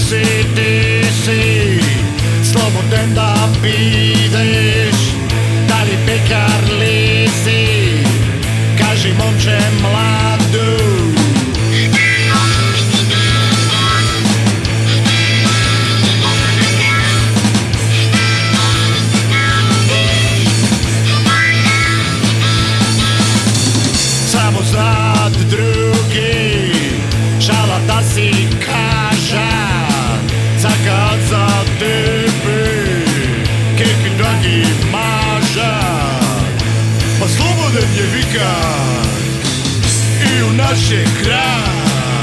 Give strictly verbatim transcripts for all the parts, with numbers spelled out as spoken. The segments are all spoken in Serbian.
si, ti si slobodan da pideš. Da li pekar li si, kaži momče mladu. Samo znad drugi, žala da si kaža, zakad za tebe, kek dragi maža. Pa slobodan je vikar i u naše kraj.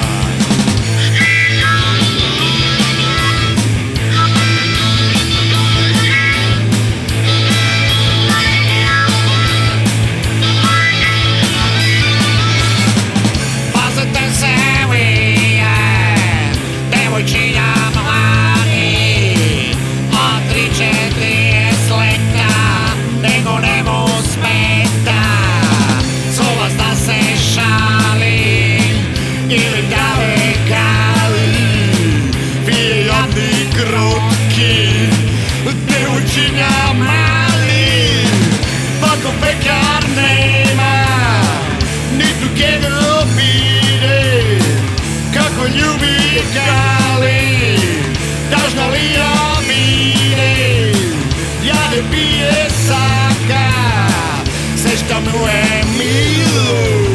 Devojčina mladi, od tri četrdeset leta, nego nemo smeta. Zova zna se šali, ili da me gali, pije jadni krutki, devojčina mali. Pako pekar nema, ni tu kego pide, kako ljubi gali, dažna li ja vide, ja ne pije saka, sve što mu je milo.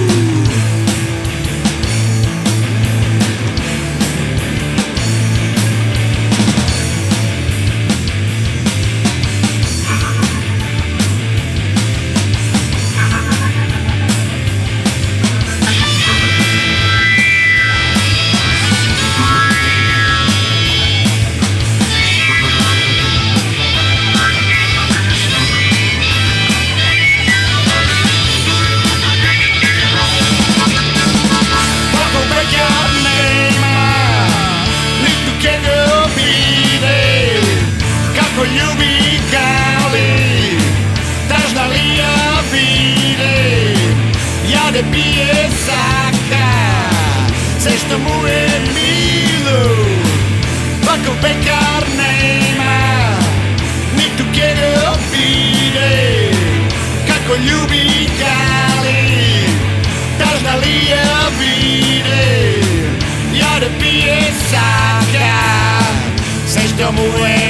Ljubi gali, dažna li ja vide, ja ne pije saka, sve što mu je milo. Pako pekar nema, ni tu kego pide, kako ljubi gali, dažna li ja vide, ja ne pije saka, sve što mu je